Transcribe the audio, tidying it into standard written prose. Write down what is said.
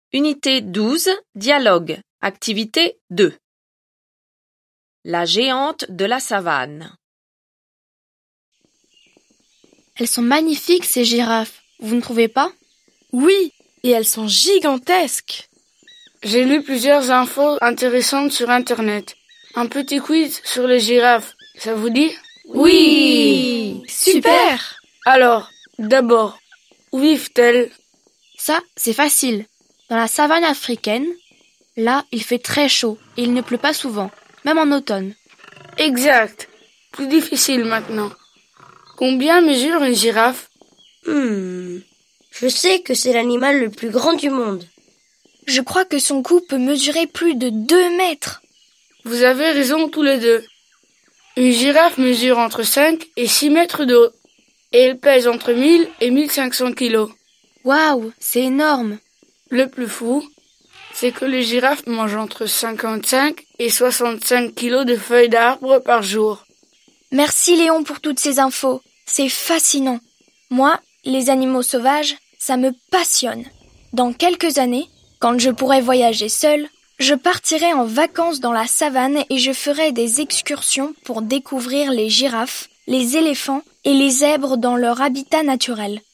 Unité 12, dialogue, activité 2. La géante de la savane. Elles sont magnifiques, ces girafes, vous ne trouvez pas? Oui, et elles sont gigantesques. J'ai lu plusieurs infos intéressantes sur Internet. Un petit quiz sur les girafes, ça vous dit? Oui! Super! Alors, d'abord, où vivent-elles? Ça, c'est facile. Dans la savane africaine, là, il fait très chaud et il ne pleut pas souvent, même en automne. Exact. Plus difficile maintenant. Combien mesure une girafe? Je sais que c'est l'animal le plus grand du monde. Je crois que son cou peut mesurer plus de 2 mètres. Vous avez raison tous les deux. Une girafe mesure entre 5 et 6 mètres de haut. Et elle pèse entre 1000 et 1500 kilos. Waouh, c'est énorme. Le plus fou, c'est que les girafes mangent entre 55 et 65 kilos de feuilles d'arbres par jour. Merci Léon pour toutes ces infos. C'est fascinant. Moi, les animaux sauvages, ça me passionne. Dans quelques années, quand je pourrai voyager seule, je partirai en vacances dans la savane et je ferai des excursions pour découvrir les girafes, les éléphants et les zèbres dans leur habitat naturel.